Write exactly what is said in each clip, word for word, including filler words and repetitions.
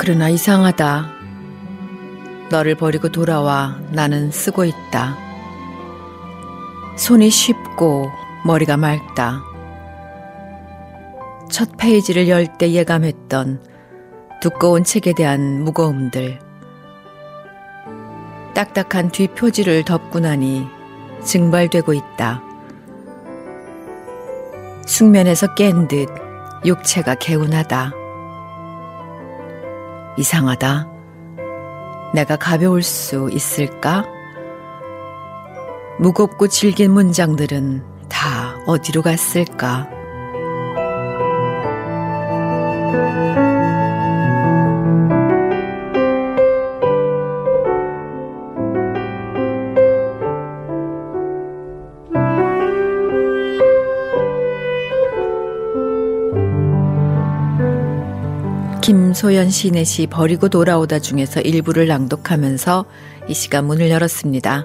그러나 이상하다. 너를 버리고 돌아와 나는 쓰고 있다. 손이 쉽고 머리가 맑다. 첫 페이지를 열 때 예감했던 두꺼운 책에 대한 무거움들. 딱딱한 뒷표지를 덮고 나니 증발되고 있다. 숙면에서 깬 듯 육체가 개운하다. 이상하다. 내가 가벼울 수 있을까? 무겁고 질긴 문장들은 다 어디로 갔을까? 김소연 시인의 시 버리고 돌아오다 중에서 일부를 낭독하면서 이 시간 문을 열었습니다.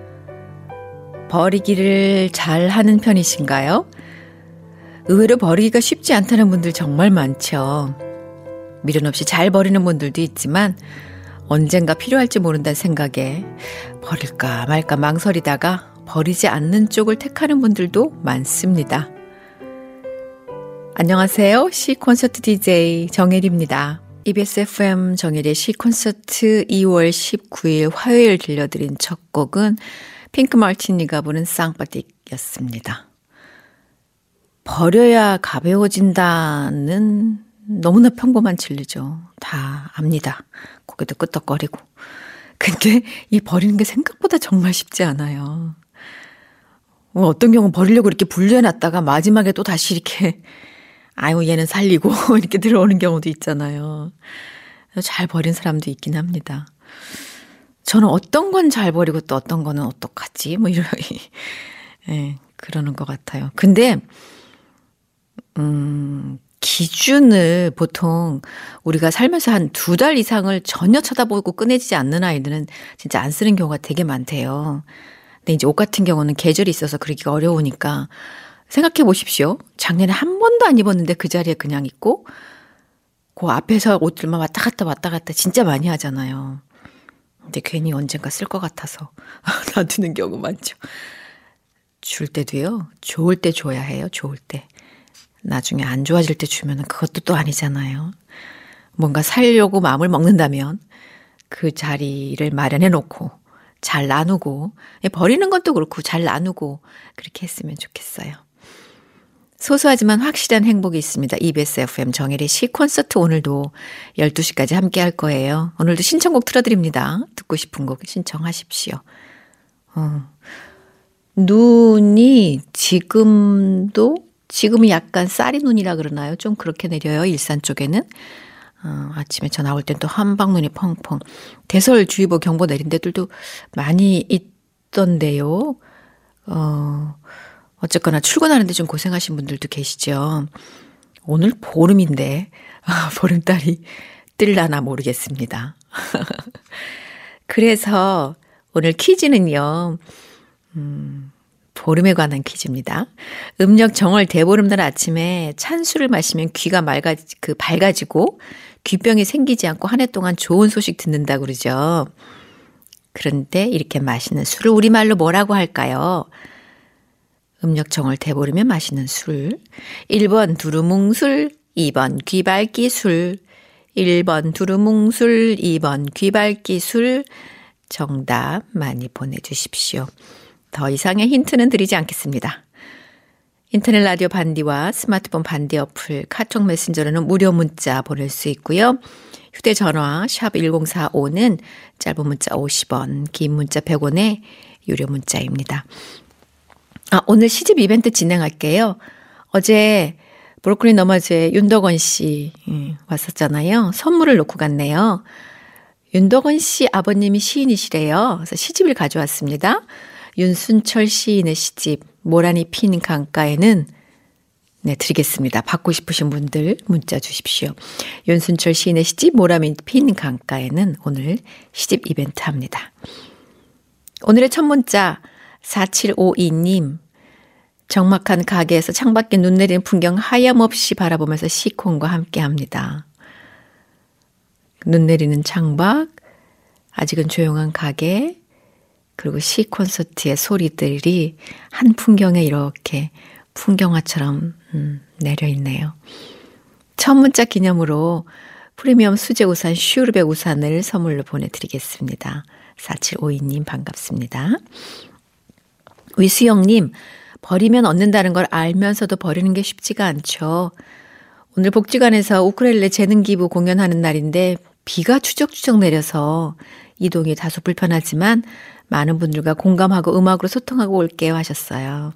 버리기를 잘 하는 편이신가요? 의외로 버리기가 쉽지 않다는 분들 정말 많죠. 미련 없이 잘 버리는 분들도 있지만 언젠가 필요할지 모른다는 생각에 버릴까 말까 망설이다가 버리지 않는 쪽을 택하는 분들도 많습니다. 안녕하세요. 시콘서트 디제이 정혜리입니다. 이비에스 에프엠 정혜리의 시콘서트 이월 십구일 화요일 들려드린 첫 곡은 핑크 마티니가 부른 쌍바딕이었습니다. 버려야 가벼워진다는 너무나 평범한 진리죠. 다 압니다. 고개도 끄덕거리고. 근데 이 버리는 게 생각보다 정말 쉽지 않아요. 어떤 경우는 버리려고 이렇게 분류해놨다가 마지막에 또 다시 이렇게 아유 얘는 살리고 이렇게 들어오는 경우도 있잖아요. 잘 버린 사람도 있긴 합니다. 저는 어떤 건 잘 버리고 또 어떤 거는 어떡하지? 뭐 이런 네, 그러는 것 같아요. 근데 음, 기준을 보통 우리가 살면서 한 두 달 이상을 전혀 쳐다보고 꺼내지지 않는 아이들은 진짜 안 쓰는 경우가 되게 많대요. 근데 이제 옷 같은 경우는 계절이 있어서 그러기가 어려우니까 생각해 보십시오. 작년에 한 번도 안 입었는데 그 자리에 그냥 있고 그 앞에서 옷들만 왔다 갔다 왔다 갔다 진짜 많이 하잖아요. 근데 괜히 언젠가 쓸 것 같아서 놔두는 경우 많죠. 줄 때도요. 좋을 때 줘야 해요. 좋을 때. 나중에 안 좋아질 때 주면 그것도 또 아니잖아요. 뭔가 살려고 마음을 먹는다면 그 자리를 마련해 놓고 잘 나누고 버리는 것도 그렇고 잘 나누고 그렇게 했으면 좋겠어요. 소소하지만 확실한 행복이 있습니다. 이비에스 에프엠 정혜리 시콘서트 오늘도 열두 시까지 함께 할 거예요. 오늘도 신청곡 틀어드립니다. 듣고 싶은 곡 신청하십시오. 어. 눈이 지금도 지금이 약간 쌀이 눈이라 그러나요? 좀 그렇게 내려요. 일산 쪽에는. 어, 아침에 저 나올 땐 또 한방눈이 펑펑. 대설주의보 경보 내린 데들도 많이 있던데요. 어, 어쨌거나 출근하는데 좀 고생하신 분들도 계시죠. 오늘 보름인데 아, 보름달이 뜰라나 모르겠습니다. 그래서 오늘 퀴즈는요. 음, 보름에 관한 퀴즈입니다. 음력 정월 대보름날 아침에 찬술을 마시면 귀가 맑아, 그 밝아지고 귀병이 생기지 않고 한 해 동안 좋은 소식 듣는다고 그러죠. 그런데 이렇게 마시는 술을 우리말로 뭐라고 할까요? 음력 정월 대보름에 마시는 술. 일 번 두루뭉술, 이 번 귀밝기 술. 일 번 두루뭉술, 이 번 귀밝기 술. 정답 많이 보내주십시오. 더 이상의 힌트는 드리지 않겠습니다. 인터넷 라디오 반디와 스마트폰 반디 어플, 카톡 메신저로는 무료 문자 보낼 수 있고요. 휴대전화 샵 일공사오는 짧은 문자 오십 원, 긴 문자 백 원의 유료 문자입니다. 아, 오늘 시집 이벤트 진행할게요. 어제 브로콜리 너마저의 윤덕원 씨 왔었잖아요. 선물을 놓고 갔네요. 윤덕원 씨 아버님이 시인이시래요. 그래서 시집을 가져왔습니다. 윤순철 시인의 시집 모란이 핀 강가에는 네, 드리겠습니다. 받고 싶으신 분들 문자 주십시오. 윤순철 시인의 시집 모란이 핀 강가에는 오늘 시집 이벤트 합니다. 오늘의 첫 문자 사칠오이님. 적막한 가게에서 창밖에 눈 내리는 풍경 하염없이 바라보면서 시콘과 함께합니다. 눈 내리는 창밖, 아직은 조용한 가게, 그리고 시 콘서트의 소리들이 한 풍경에 이렇게 풍경화처럼 음, 내려있네요. 첫 문자 기념으로 프리미엄 수제 우산 슈르베 우산을 선물로 보내드리겠습니다. 사칠오이 님 반갑습니다. 위수영님, 버리면 얻는다는 걸 알면서도 버리는 게 쉽지가 않죠. 오늘 복지관에서 우쿨렐레 재능기부 공연하는 날인데 비가 추적추적 내려서 이동이 다소 불편하지만 많은 분들과 공감하고 음악으로 소통하고 올게요 하셨어요.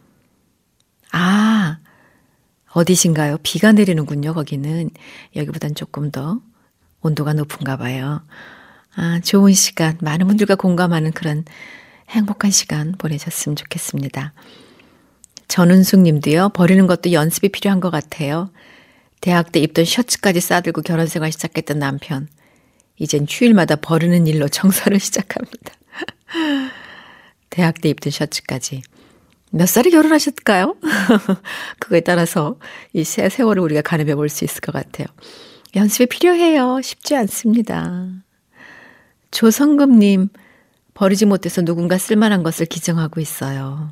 아, 어디신가요? 비가 내리는군요. 거기는. 여기보단 조금 더 온도가 높은가 봐요. 아, 좋은 시간, 많은 분들과 공감하는 그런 행복한 시간 보내셨으면 좋겠습니다. 전은숙 님도요. 버리는 것도 연습이 필요한 것 같아요. 대학 때 입던 셔츠까지 싸들고 결혼생활 시작했던 남편. 이젠 휴일마다 버리는 일로 청소를 시작합니다. 대학 때 입던 셔츠까지. 몇 살에 결혼하셨을까요? 그거에 따라서 이 세월을 우리가 가늠해 볼 수 있을 것 같아요. 연습이 필요해요. 쉽지 않습니다. 조성금님, 버리지 못해서 누군가 쓸만한 것을 기증하고 있어요.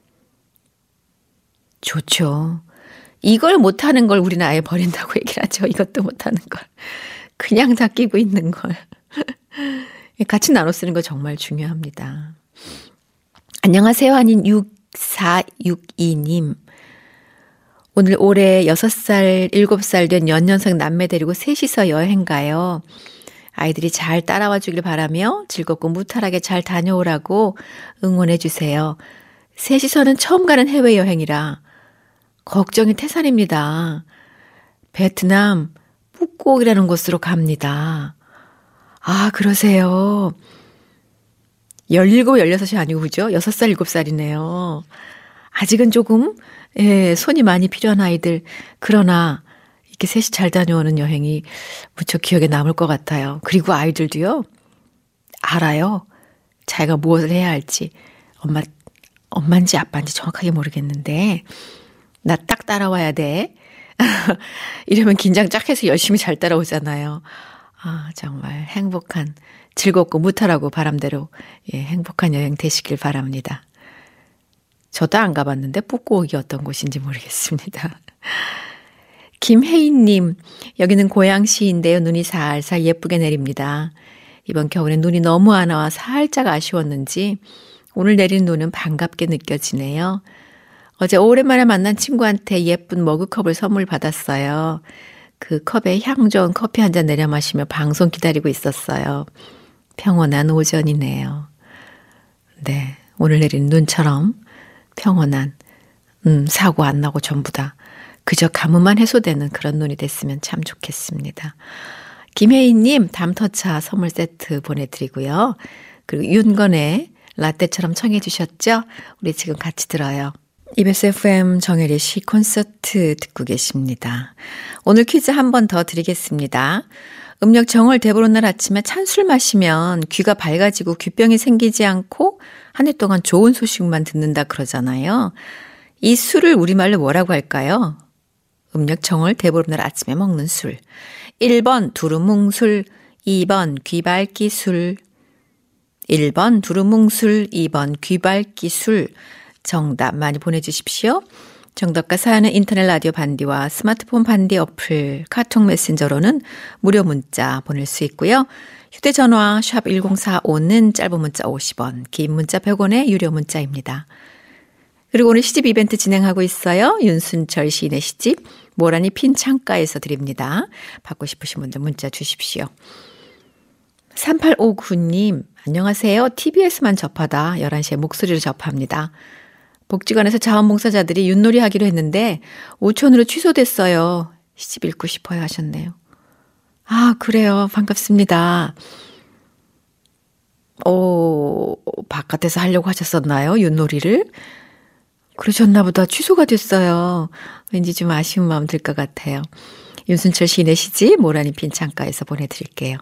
좋죠. 이걸 못하는 걸 우리는 아예 버린다고 얘기를 하죠. 이것도 못하는 걸. 그냥 다 끼고 있는 걸. 같이 나눠 쓰는 거 정말 중요합니다. 안녕하세요. 한인 육사육이 님. 오늘 올해 여섯 살, 일곱 살 된 연년생 남매 데리고 셋이서 여행 가요. 아이들이 잘 따라와 주길 바라며 즐겁고 무탈하게 잘 다녀오라고 응원해 주세요. 셋이서는 처음 가는 해외여행이라 걱정이 태산입니다. 베트남 푸꾸옥이라는 곳으로 갑니다. 아, 그러세요. 열일곱, 열여섯이 아니고 그죠? 여섯 살, 일곱 살이네요. 아직은 조금 예, 손이 많이 필요한 아이들. 그러나 이렇게 셋이 잘 다녀오는 여행이 무척 기억에 남을 것 같아요. 그리고 아이들도요. 알아요. 자기가 무엇을 해야 할지. 엄마, 엄마인지 아빠인지 정확하게 모르겠는데 나 딱 따라와야 돼. 이러면 긴장 쫙 해서 열심히 잘 따라오잖아요. 아, 정말 행복한, 즐겁고 무탈하고 바람대로 예, 행복한 여행 되시길 바랍니다. 저도 안 가봤는데 푸꾸옥이 어떤 곳인지 모르겠습니다. 김혜인님, 여기는 고양시인데요. 눈이 살살 예쁘게 내립니다. 이번 겨울에 눈이 너무 안 와 살짝 아쉬웠는지 오늘 내린 눈은 반갑게 느껴지네요. 어제 오랜만에 만난 친구한테 예쁜 머그컵을 선물 받았어요. 그 컵에 향 좋은 커피 한 잔 내려 마시며 방송 기다리고 있었어요. 평온한 오전이네요. 네, 오늘 내린 눈처럼 평온한, 음, 사고 안 나고 전부 다 그저 가뭄만 해소되는 그런 눈이 됐으면 참 좋겠습니다. 김혜인님 담터차 선물 세트 보내드리고요. 그리고 윤건의 라떼처럼 청해 주셨죠? 우리 지금 같이 들어요. 이비에스 에프엠 정혜리 시 콘서트 듣고 계십니다. 오늘 퀴즈 한 번 더 드리겠습니다. 음력 정월 대보름날 아침에 찬술 마시면 귀가 밝아지고 귀병이 생기지 않고 한 해 동안 좋은 소식만 듣는다 그러잖아요. 이 술을 우리말로 뭐라고 할까요? 음력 정월 대보름날 아침에 먹는 술. 일 번 두루뭉술, 이 번 귀밝기술. 일 번 두루뭉술, 이 번 귀밝기술. 정답 많이 보내주십시오. 정답과 사연은 인터넷 라디오 반디와 스마트폰 반디 어플, 카톡 메신저로는 무료 문자 보낼 수 있고요. 휴대전화 샵 일공사오는 짧은 문자 오십 원, 긴 문자 백 원의 유료 문자입니다. 그리고 오늘 시집 이벤트 진행하고 있어요. 윤순철 시인의 시집 모란이 핀 창가에서 드립니다. 받고 싶으신 분들 문자 주십시오. 삼팔오구 님 안녕하세요. 티비에스만 접하다 열한 시에 목소리를 접합니다. 복지관에서 자원봉사자들이 윷놀이 하기로 했는데 오천으로 취소됐어요. 시집 읽고 싶어요 하셨네요. 아, 그래요. 반갑습니다. 오, 바깥에서 하려고 하셨었나요? 윷놀이를? 그러셨나 보다. 취소가 됐어요. 왠지 좀 아쉬운 마음 들 것 같아요. 윤순철 시인의 시집 모란이 핀 창가에서 보내드릴게요.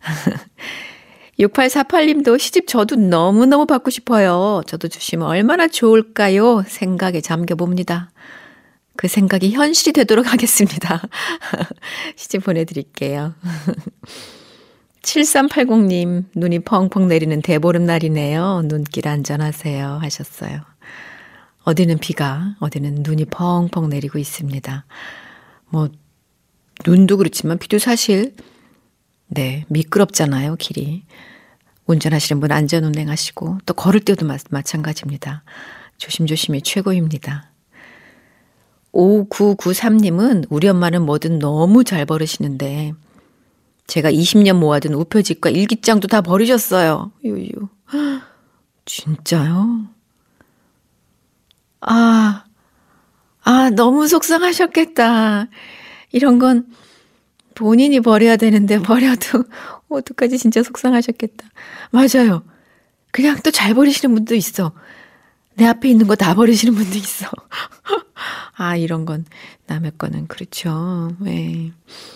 육팔사팔 님도 시집 저도 너무너무 받고 싶어요. 저도 주시면 얼마나 좋을까요? 생각에 잠겨봅니다. 그 생각이 현실이 되도록 하겠습니다. 시집 보내드릴게요. 칠삼팔공님, 눈이 펑펑 내리는 대보름날이네요. 눈길 안전하세요 하셨어요. 어디는 비가, 어디는 눈이 펑펑 내리고 있습니다. 뭐 눈도 그렇지만 비도 사실 네 미끄럽잖아요, 길이. 운전하시는 분 안전운행하시고 또 걸을 때도 마, 마찬가지입니다. 조심조심이 최고입니다. 오구구삼님은 우리 엄마는 뭐든 너무 잘 버리시는데 제가 이십 년 모아둔 우표집과 일기장도 다 버리셨어요. 유유. 진짜요? 아, 아, 너무 속상하셨겠다. 이런 건 본인이 버려야 되는데 버려도 어떡하지, 진짜 속상하셨겠다. 맞아요. 그냥 또 잘 버리시는 분도 있어. 내 앞에 있는 거 다 버리시는 분도 있어. 아, 이런 건 남의 거는 그렇죠. 네.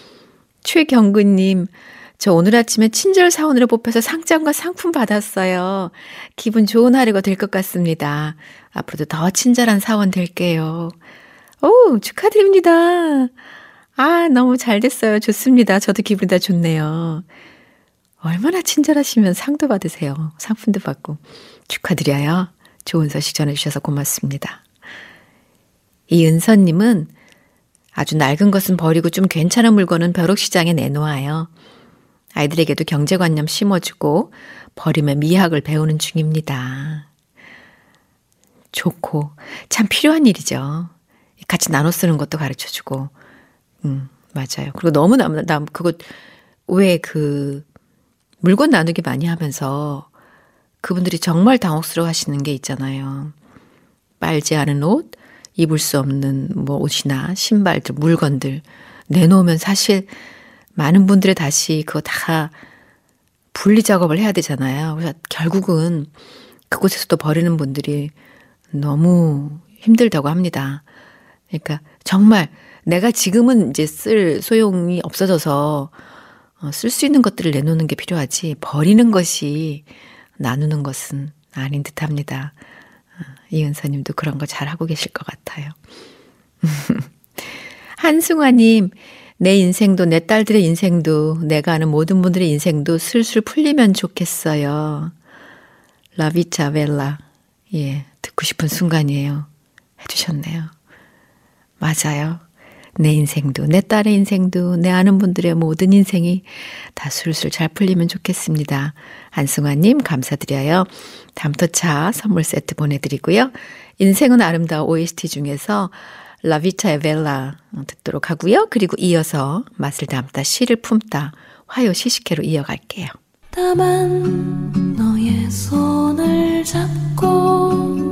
최경근님, 저 오늘 아침에 친절 사원으로 뽑혀서 상장과 상품 받았어요. 기분 좋은 하루가 될 것 같습니다. 앞으로도 더 친절한 사원 될게요. 오, 축하드립니다. 아, 너무 잘 됐어요. 좋습니다. 저도 기분이 다 좋네요. 얼마나 친절하시면 상도 받으세요. 상품도 받고. 축하드려요. 좋은 소식 전해주셔서 고맙습니다. 이은서님은 아주 낡은 것은 버리고 좀 괜찮은 물건은 벼룩시장에 내놓아요. 아이들에게도 경제관념 심어주고 버림의 미학을 배우는 중입니다. 좋고 참 필요한 일이죠. 같이 나눠 쓰는 것도 가르쳐주고. 음, 맞아요. 그리고 너무 남, 남, 그거 왜 그 물건 나누기 많이 하면서 그분들이 정말 당혹스러워 하시는 게 있잖아요. 빨지 않은 옷, 입을 수 없는 뭐 옷이나 신발들, 물건들 내놓으면 사실 많은 분들이 다시 그거 다 분리 작업을 해야 되잖아요. 그래서 결국은 그곳에서도 버리는 분들이 너무 힘들다고 합니다. 그러니까 정말 내가 지금은 이제 쓸 소용이 없어져서 쓸 수 있는 것들을 내놓는 게 필요하지 버리는 것이 나누는 것은 아닌 듯합니다. 이은서님도 그런 거 잘하고 계실 것 같아요. 한승화님, 내 인생도 내 딸들의 인생도 내가 아는 모든 분들의 인생도 슬슬 풀리면 좋겠어요. 라비차 벨라, 예, 듣고 싶은 순간이에요. 해주셨네요. 맞아요. 내 인생도 내 딸의 인생도 내 아는 분들의 모든 인생이 다 술술 잘 풀리면 좋겠습니다. 한승화님 감사드려요. 담토차 선물 세트 보내드리고요. 인생은 아름다워 오에스티 중에서 라비타 에벨라 듣도록 하고요. 그리고 이어서 맛을 담다 시를 품다 화요 시식회로 이어갈게요. 다만 너의 손을 잡고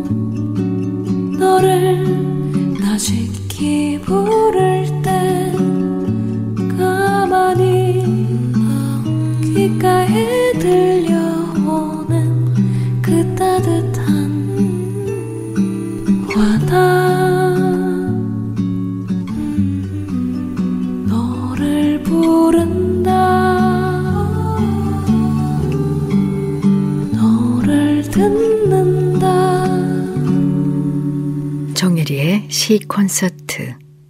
너를 나직히 부를 때 가만히 귓가에 들려오는 그 따뜻한 와닿 음, 너를 부른다 너를 듣는다 정혜리의 시 콘서트.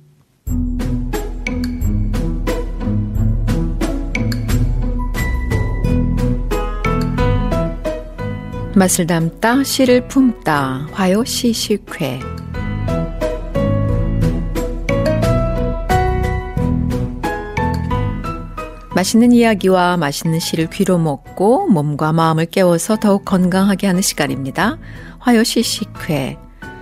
맛을 담다 시를 품다 화요 시식회. 맛있는 이야기와 맛있는 시를 귀로 먹고 몸과 마음을 깨워서 더욱 건강하게 하는 시간입니다. 화요 시식회.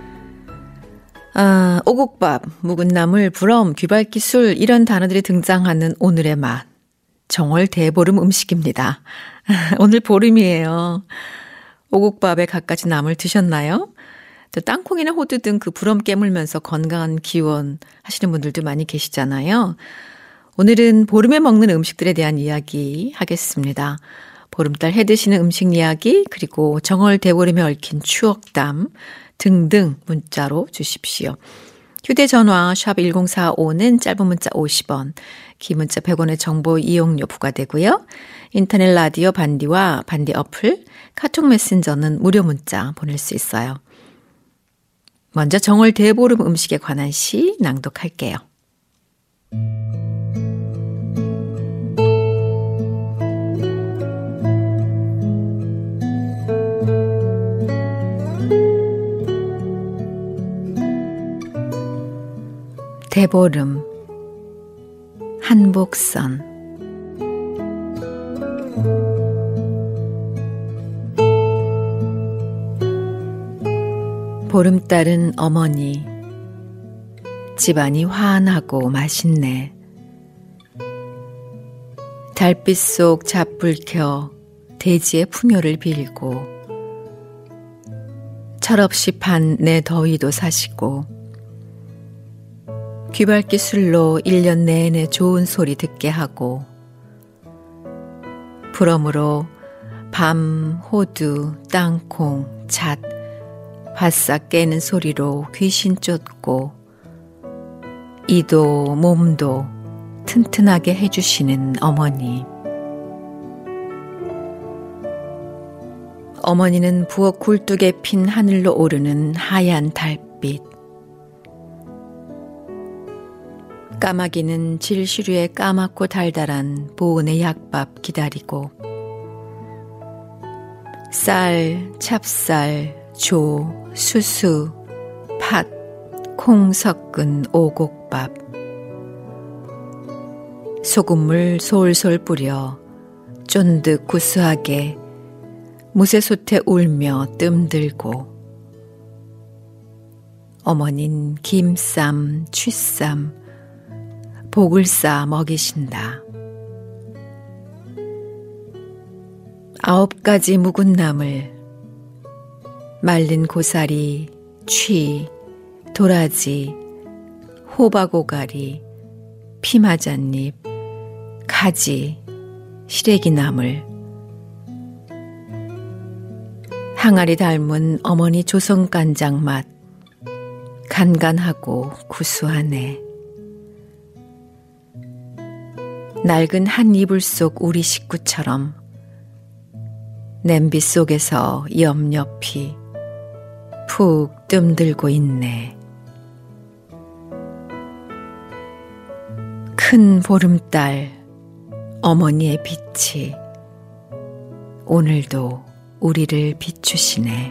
아, 오곡밥, 묵은 나물, 부럼, 귀발기술 이런 단어들이 등장하는 오늘의 맛. 정월 대보름 음식입니다. 오늘 보름이에요. 오곡밥에 갖가지 나물 드셨나요? 또 땅콩이나 호두 등 그 부럼 깨물면서 건강한 기원 하시는 분들도 많이 계시잖아요. 오늘은 보름에 먹는 음식들에 대한 이야기 하겠습니다. 보름달 해 드시는 음식 이야기 그리고 정월 대보름에 얽힌 추억담 등등 문자로 주십시오. 휴대전화 샵 일공사오는 짧은 문자 오십 원, 긴 문자 백 원의 정보 이용료 부과되고요. 인터넷 라디오 반디와 반디 어플, 카톡 메신저는 무료 문자 보낼 수 있어요. 먼저 정월 대보름 음식에 관한 시 낭독할게요. 대보름 한복선. 보름달은 어머니, 집안이 환하고 맛있네. 달빛 속 잡불 켜 대지의 풍요를 빌고, 철없이 판 내 더위도 사시고, 귀밟기 술로 일 년 내내 좋은 소리 듣게 하고, 부러으로 밤, 호두, 땅콩, 잣, 바싹 깨는 소리로 귀신 쫓고, 이도 몸도 튼튼하게 해주시는 어머니. 어머니는 부엌 굴뚝에 핀 하늘로 오르는 하얀 달빛. 까마귀는 질시류에 까맣고 달달한 보은의 약밥 기다리고, 쌀, 찹쌀, 조, 수수, 팥, 콩 섞은 오곡밥. 소금물 솔솔 뿌려 쫀득 구수하게 무쇠솥에 울며 뜸들고, 어머닌 김쌈, 취쌈, 복을 싸 먹이신다. 아홉 가지 묵은 나물, 말린 고사리, 취, 도라지, 호박오가리, 피마잣잎, 가지, 시래기나물. 항아리 닮은 어머니 조선간장 맛, 간간하고 구수하네. 낡은 한 이불 속 우리 식구처럼 냄비 속에서 옆옆이 푹 뜸들고 있네. 큰 보름달 어머니의 빛이 오늘도 우리를 비추시네.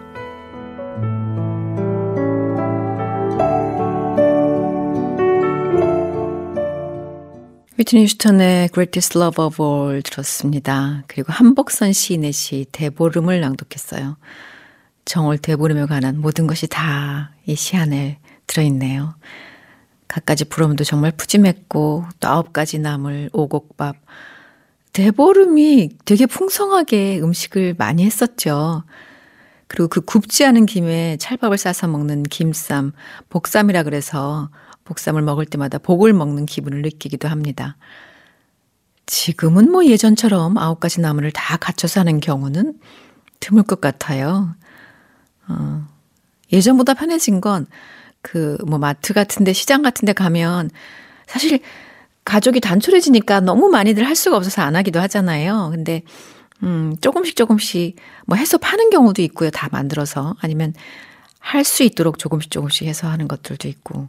위트니 휴스턴의 Greatest Love of All 들었습니다. 그리고 한복선 시인의 시 대보름을 낭독했어요. 정월 대보름에 관한 모든 것이 다 이 시 안에 들어있네요. 갖가지 부럼도 정말 푸짐했고, 또 아홉 가지 나물, 오곡밥. 대보름이 되게 풍성하게 음식을 많이 했었죠. 그리고 그 굽지 않은 김에 찰밥을 싸서 먹는 김쌈, 복쌈이라 그래서 복쌈을 먹을 때마다 복을 먹는 기분을 느끼기도 합니다. 지금은 뭐 예전처럼 아홉 가지 나물을 다 갖춰서 하는 경우는 드물 것 같아요. 어, 예전보다 편해진 건 그 뭐 마트 같은데 시장 같은데 가면 사실 가족이 단촐해지니까 너무 많이들 할 수가 없어서 안 하기도 하잖아요. 근데 음, 조금씩 조금씩 뭐 해서 파는 경우도 있고요. 다 만들어서. 아니면 할 수 있도록 조금씩 조금씩 해서 하는 것들도 있고.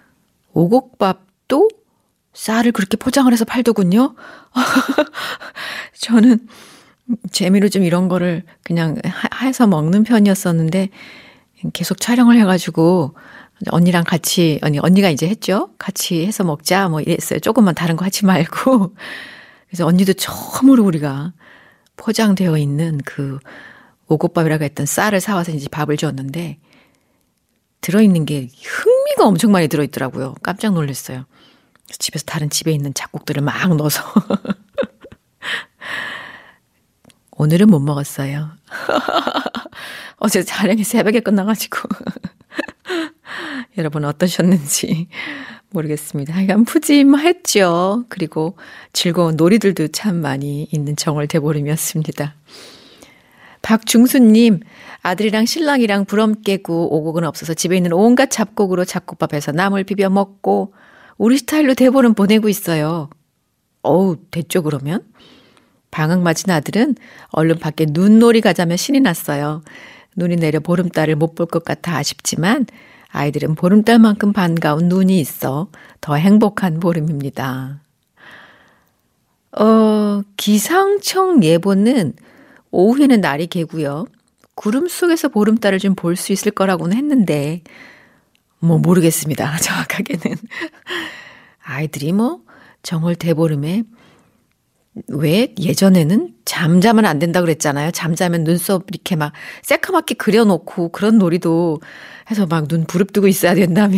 오곡밥도 쌀을 그렇게 포장을 해서 팔더군요. 저는 재미로 좀 이런 거를 그냥 해서 먹는 편이었었는데, 계속 촬영을 해가지고 언니랑 같이, 언니, 언니가 이제 했죠. 같이 해서 먹자 뭐 이랬어요. 조금만 다른 거 하지 말고. 그래서 언니도 처음으로 우리가 포장되어 있는 그 오곡밥이라고 했던 쌀을 사와서 이제 밥을 줬는데, 들어있는 게 흑미가 엄청 많이 들어있더라고요. 깜짝 놀랐어요. 집에서 다른 집에 있는 작곡들을 막 넣어서. 오늘은 못 먹었어요. 어제 촬영이 새벽에 끝나가지고. 여러분 어떠셨는지 모르겠습니다. 하여간 푸짐했죠. 그리고 즐거운 놀이들도 참 많이 있는 정월 대보름이었습니다. 박중수님, 아들이랑 신랑이랑 부럼 깨고 오곡은 없어서 집에 있는 온갖 잡곡으로 잡곡밥해서 나물 비벼 먹고 우리 스타일로 대보름 보내고 있어요. 어우, 됐죠 그러면? 방학 맞은 아들은 얼른 밖에 눈놀이 가자며 신이 났어요. 눈이 내려 보름달을 못 볼 것 같아 아쉽지만 아이들은 보름달만큼 반가운 눈이 있어 더 행복한 보름입니다. 어, 기상청 예보는 오후에는 날이 개고요. 구름 속에서 보름달을 좀 볼 수 있을 거라고는 했는데 뭐 모르겠습니다. 정확하게는. 아이들이 뭐 정월 대보름에 왜 예전에는 잠자면 안 된다 그랬잖아요. 잠자면 눈썹 이렇게 막 새카맣게 그려놓고 그런 놀이도 해서 막 눈 부릅뜨고 있어야 된다며.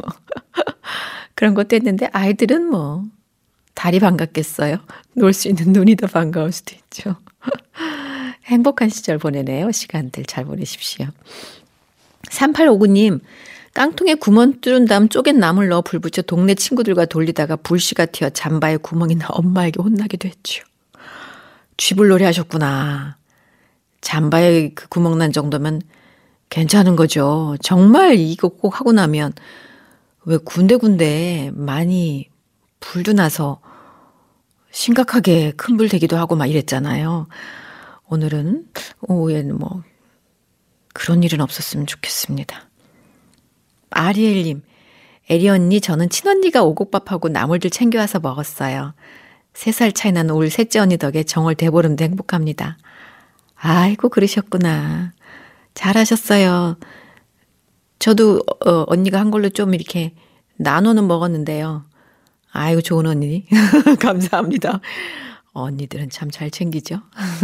그런 것도 했는데 아이들은 뭐 달이 반갑겠어요. 놀 수 있는 눈이 더 반가울 수도 있죠. 행복한 시절 보내네요. 시간들 잘 보내십시오. 삼팔오구 님, 깡통에 구멍 뚫은 다음 쪼갠 나물 넣어 불 붙여 동네 친구들과 돌리다가 불씨가 튀어 잠바에 구멍이 나 엄마에게 혼나기도 했죠. 쥐불놀이 하셨구나. 잠바에 그 구멍 난 정도면 괜찮은 거죠. 정말 이거 꼭 하고 나면 왜 군데군데 많이 불도 나서 심각하게 큰 불 되기도 하고 막 이랬잖아요. 오늘은 오후에는 뭐 그런 일은 없었으면 좋겠습니다. 아리엘님, 에리 언니, 저는 친언니가 오곡밥하고 나물들 챙겨와서 먹었어요. 세 살 차이 나는 올 셋째 언니 덕에 정월 대보름도 행복합니다. 아이고 그러셨구나. 잘하셨어요. 저도 어, 언니가 한 걸로 좀 이렇게 나눠는 먹었는데요. 아이고 좋은 언니. 감사합니다. 언니들은 참 잘 챙기죠.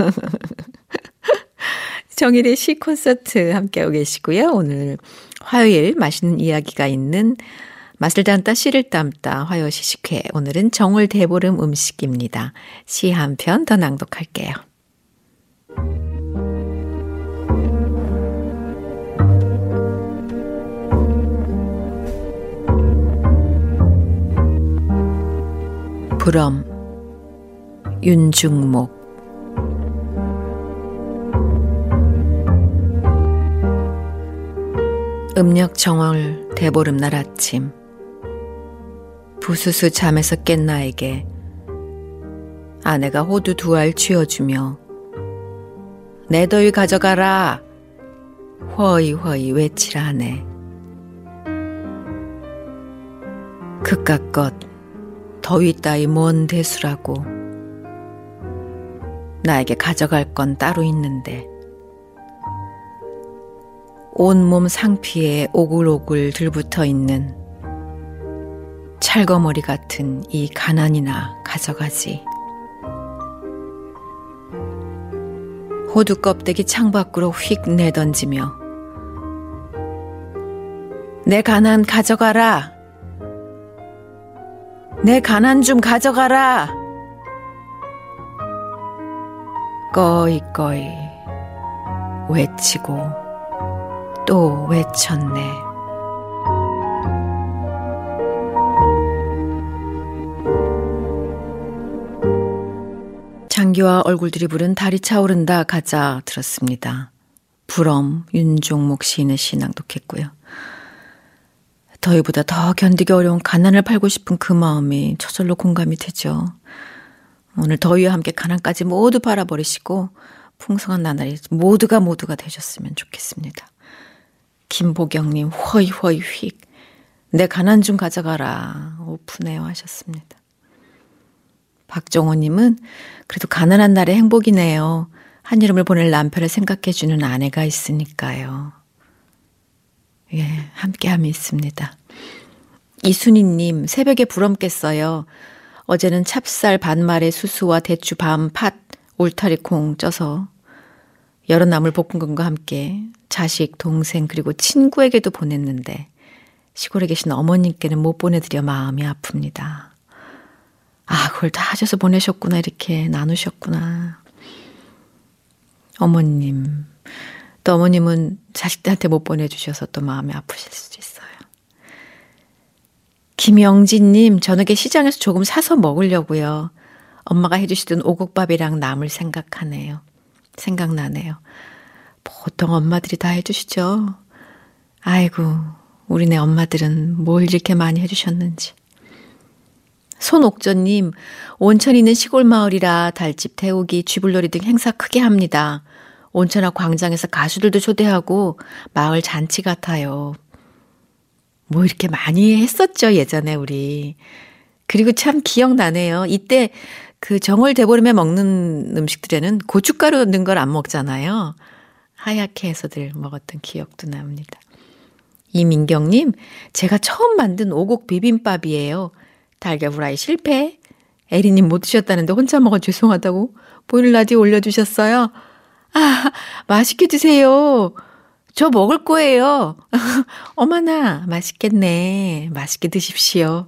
정일의 시 콘서트 함께하고 계시고요. 오늘 화요일 맛있는 이야기가 있는 맛을 담다 시를 담다 화요 시식회. 오늘은 정월 대보름 음식입니다. 시 한 편 더 낭독할게요. 불엄 윤중목. 음력 정월 대보름날 아침, 부스스 잠에서 깬 나에게 아내가 호두 두 알 쥐어주며 내 더위 가져가라 허이허이 외치라 하네. 그깟것 더위 따위 뭔 대수라고. 나에게 가져갈 건 따로 있는데 온몸 상피에 오글오글 들붙어 있는 찰거머리 같은 이 가난이나 가져가지. 호두 껍데기 창밖으로 휙 내던지며 내 가난 가져가라. 내 가난 좀 가져가라. 꺼이꺼이 외치고 또 외쳤네. 장기와 얼굴들이 부른 달이 차오른다 가자 들었습니다. 불엄 윤종목 시인의 시 낭독했고요. 더위보다 더 견디기 어려운 가난을 팔고 싶은 그 마음이 저절로 공감이 되죠. 오늘 더위와 함께 가난까지 모두 팔아버리시고 풍성한 나날이 모두가 모두가 되셨으면 좋겠습니다. 김보경님, 허이허이 휙. 내 가난 좀 가져가라. 오프네요 하셨습니다. 박정호님은 그래도 가난한 날의 행복이네요. 한여름을 보낼 남편을 생각해주는 아내가 있으니까요. 예, 함께함이 있습니다. 이순희님, 새벽에 불엄 깼어요. 어제는 찹쌀 반말에 수수와 대추 밤 팥, 울타리콩 쪄서 여러 나물 볶음밥과 함께 자식, 동생 그리고 친구에게도 보냈는데 시골에 계신 어머님께는 못 보내드려 마음이 아픕니다. 아, 그걸 다 하셔서 보내셨구나. 이렇게 나누셨구나. 어머님, 또 어머님은 자식들한테 못 보내주셔서 또 마음이 아프실 수도 있어요. 김영진님, 저녁에 시장에서 조금 사서 먹으려고요. 엄마가 해주시던 오곡밥이랑 나물 생각하네요. 생각나네요. 보통 엄마들이 다 해주시죠. 아이고, 우리네 엄마들은 뭘 이렇게 많이 해주셨는지. 손옥전님, 온천 있는 시골 마을이라 달집 태우기, 쥐불놀이 등 행사 크게 합니다. 온천 앞 광장에서 가수들도 초대하고 마을 잔치 같아요. 뭐 이렇게 많이 했었죠, 예전에 우리. 그리고 참 기억나네요. 이때 그 정월 대보름에 먹는 음식들에는 고춧가루 넣은 걸 안 먹잖아요. 하얗게 해서들 먹었던 기억도 납니다. 이민경님, 제가 처음 만든 오곡 비빔밥이에요. 달걀 후라이 실패. 에리님 못 드셨다는데 혼자 먹어 죄송하다고 보이는 라디오 올려주셨어요. 아, 맛있게 드세요. 저 먹을 거예요. 어머나, 맛있겠네. 맛있게 드십시오.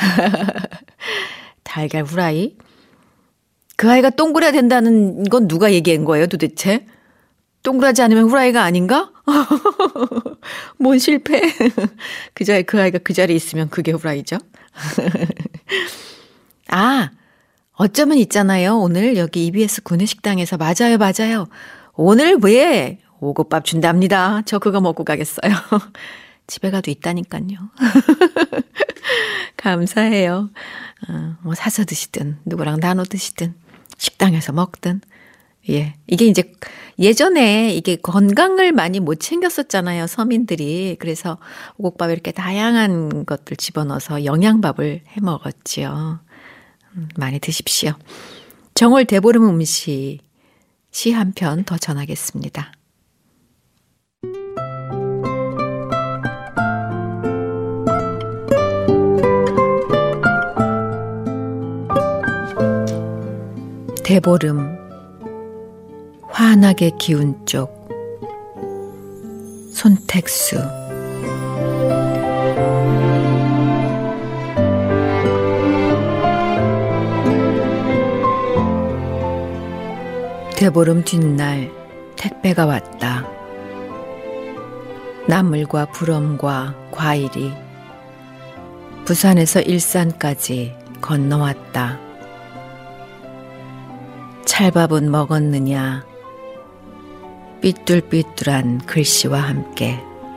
달걀 후라이. 그 아이가 동그래야 된다는 건 누가 얘기한 거예요, 도대체? 동그라지 않으면 후라이가 아닌가? 뭔 실패? 그 자리에 그 아이가 그 자리에 있으면 그게 후라이죠. 아, 어쩌면 있잖아요. 오늘 여기 이비에스 구내식당에서 맞아요, 맞아요. 오늘 왜 오곡밥 준답니다. 저 그거 먹고 가겠어요. 집에 가도 있다니까요. 감사해요. 어, 뭐 사서 드시든 누구랑 나눠 드시든 식당에서 먹든. 예, 이게 이제 예전에 이게 건강을 많이 못 챙겼었잖아요, 서민들이. 그래서 오곡밥에 이렇게 다양한 것들 집어넣어서 영양밥을 해 먹었지요. 음, 많이 드십시오. 정월 대보름 음식 시 한 편 더 전하겠습니다. 대보름 환하게 기운 쪽 손택수. 대보름 뒷날 택배가 왔다. 나물과 부럼과 과일이 부산에서 일산까지 건너왔다. 찰밥은 먹었느냐? 삐뚤삐뚤한 글씨와 함께.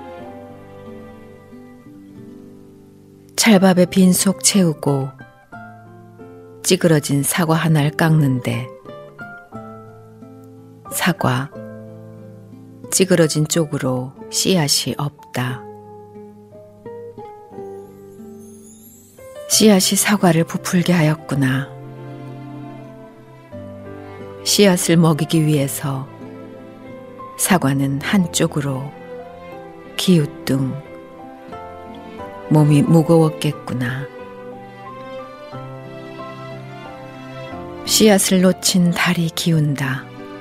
찰밥에 빈속 채우고 찌그러진 사과 하나를 깎는데 사과 찌그러진 쪽으로 씨앗이 없다. 씨앗이 사과를 부풀게 하였구나. 씨앗을 먹이기 위해서 사과는 한쪽으로 기우뚱 몸이 무거웠겠구나. 씨앗을 놓친 달이 기운다.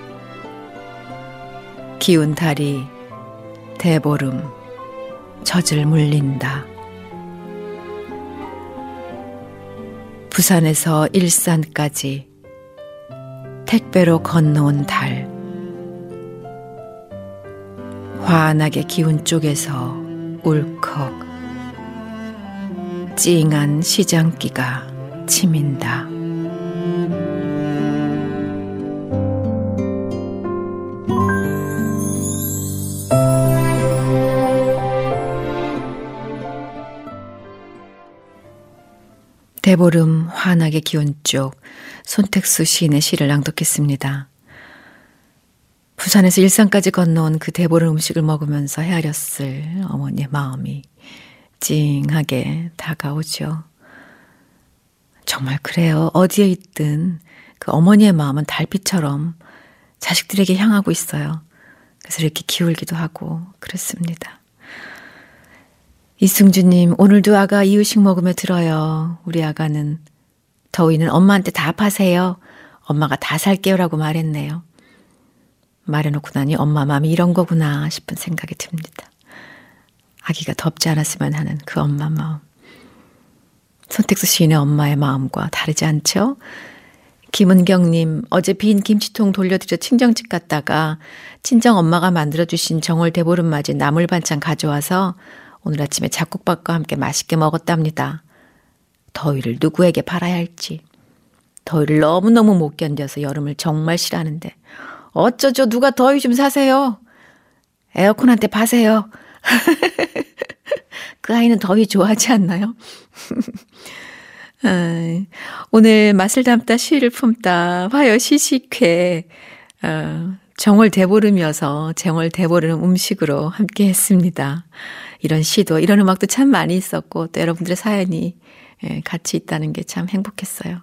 기운 달이 대보름 젖을 물린다. 부산에서 일산까지 택배로 건너온 달. 환하게 기운 쪽에서 울컥 찡한 시장기가 치민다. 대보름 환하게 기운 쪽 손택수 시인의 시를 낭독했습니다. 부산에서 일산까지 건너온 그 대보름 음식을 먹으면서 헤아렸을 어머니의 마음이 찡하게 다가오죠. 정말 그래요. 어디에 있든 그 어머니의 마음은 달빛처럼 자식들에게 향하고 있어요. 그래서 이렇게 기울기도 하고 그렇습니다. 이승주님, 오늘도 아가 이유식 먹으며 들어요. 우리 아가는 더위는 엄마한테 다 파세요. 엄마가 다 살게요 라고 말했네요. 말해놓고 나니 엄마 마음이 이런 거구나 싶은 생각이 듭니다. 아기가 덥지 않았으면 하는 그 엄마 마음. 손택수 시인의 엄마의 마음과 다르지 않죠? 김은경님, 어제 빈 김치통 돌려드려 친정집 갔다가 친정 엄마가 만들어주신 정월 대보름 맞이 나물 반찬 가져와서 오늘 아침에 잡곡밥과 함께 맛있게 먹었답니다. 더위를 누구에게 팔아야 할지. 더위를 너무너무 못 견뎌서 여름을 정말 싫어하는데 어쩌죠? 누가 더위 좀 사세요. 에어컨한테 파세요. 그 아이는 더위 좋아하지 않나요? 아, 오늘 맛을 담다 시를 품다 화요 시식회 어, 정월 대보름이어서 정월 대보름 음식으로 함께 했습니다. 이런 시도 이런 음악도 참 많이 있었고 또 여러분들의 사연이 같이 있다는 게 참 행복했어요.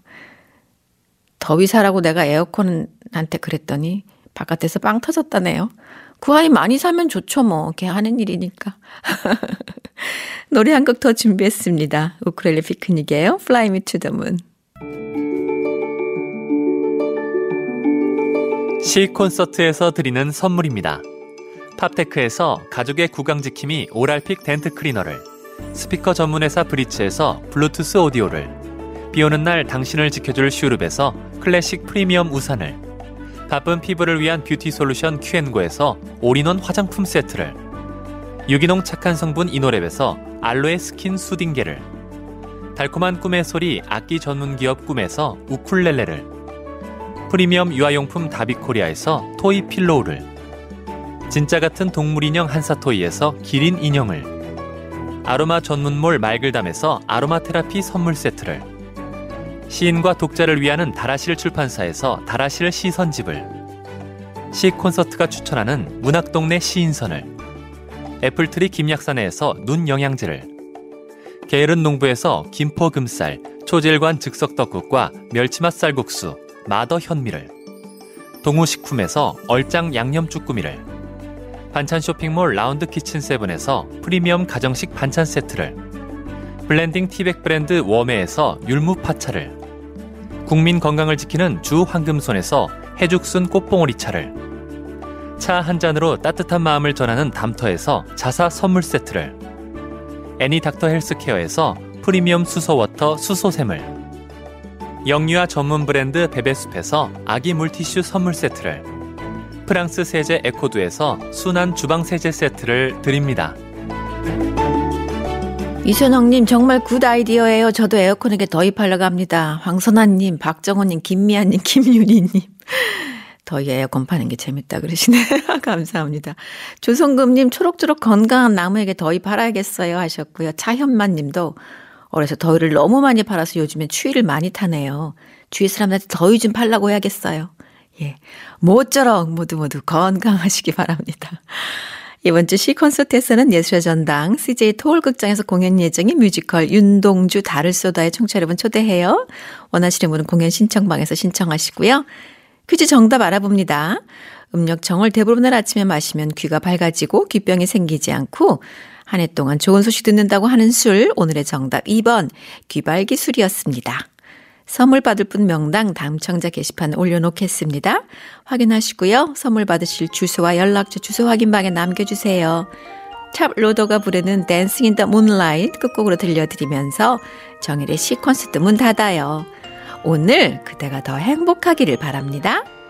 더위 사라고 내가 에어컨한테 그랬더니 바깥에서 빵 터졌다네요. 그 아이 많이 사면 좋죠 뭐. 걔 하는 일이니까. 노래 한 곡 더 준비했습니다. 우쿨렐레 피크닉이에요. Fly Me to the Moon. 시 콘서트에서 드리는 선물입니다. 팝테크에서 가족의 구강지킴이 오랄픽 덴트 클리너를, 스피커 전문회사 브리츠에서 블루투스 오디오를, 비오는 날 당신을 지켜줄 슈룹에서 클래식 프리미엄 우산을, 바쁜 피부를 위한 뷰티 솔루션 큐앤고에서 올인원 화장품 세트를, 유기농 착한 성분 이노랩에서 알로에 스킨 수딩게를, 달콤한 꿈의 소리 악기 전문기업 꿈에서 우쿨렐레를, 프리미엄 유아용품 다비코리아에서 토이 필로우를, 진짜 같은 동물인형 한사토이에서 기린 인형을, 아로마 전문몰 말글담에서 아로마 테라피 선물 세트를, 시인과 독자를 위하는 다라실 출판사에서 다라실 시선집을, 시 콘서트가 추천하는 문학동네 시인선을, 애플트리 김약사내에서 눈 영양제를, 게으른 농부에서 김포금쌀, 초질관 즉석떡국과 멸치맛 쌀국수, 마더 현미를, 동우식품에서 얼짱 양념쭈꾸미를, 반찬 쇼핑몰 라운드 키친세븐에서 프리미엄 가정식 반찬 세트를, 블렌딩 티백 브랜드 웜에에서 율무 파차를, 국민 건강을 지키는 주 황금손에서 해죽순 꽃봉오리 차를, 차 한 잔으로 따뜻한 마음을 전하는 담터에서 자사 선물 세트를, 애니 닥터 헬스케어에서 프리미엄 수소워터 수소샘을, 영유아 전문 브랜드 베베숲에서 아기 물티슈 선물 세트를, 프랑스 세제 에코두에서 순한 주방 세제 세트를 드립니다. 이선영님 정말 굿 아이디어예요. 저도 에어컨에게 더입하려고 합니다. 황선아님, 박정호님, 김미아님, 김유리님. 더위 에어컨 파는 게 재밌다 그러시네요. 감사합니다. 조성금님 초록초록 건강한 나무에게 더위 팔아야겠어요 하셨고요. 차현만님도 어려서 더위를 너무 많이 팔아서 요즘에 추위를 많이 타네요. 주위 사람들한테 더위 좀 팔라고 해야겠어요. 예, 모쪼록 모두 모두 건강하시기 바랍니다. 이번 주 시 콘서트에서는 예술의 전당 씨제이 토월극장에서 공연 예정인 뮤지컬 윤동주 달을 쏟아의 청취자 여러분 초대해요. 원하시는 분은 공연 신청방에서 신청하시고요. 퀴즈 정답 알아봅니다. 음력 정월 대보름날 아침에 마시면 귀가 밝아지고 귀병이 생기지 않고 한 해 동안 좋은 소식 듣는다고 하는 술, 오늘의 정답 이 번 귀발기 술이었습니다. 선물 받을 분 명당 다음 청자 게시판에 올려놓겠습니다. 확인하시고요. 선물 받으실 주소와 연락처 주소 확인방에 남겨주세요. 탑 로더가 부르는 댄싱 인 더 문라이트 끝곡으로 들려드리면서 정일의 시 콘서트 문 닫아요. 오늘 그대가 더 행복하기를 바랍니다.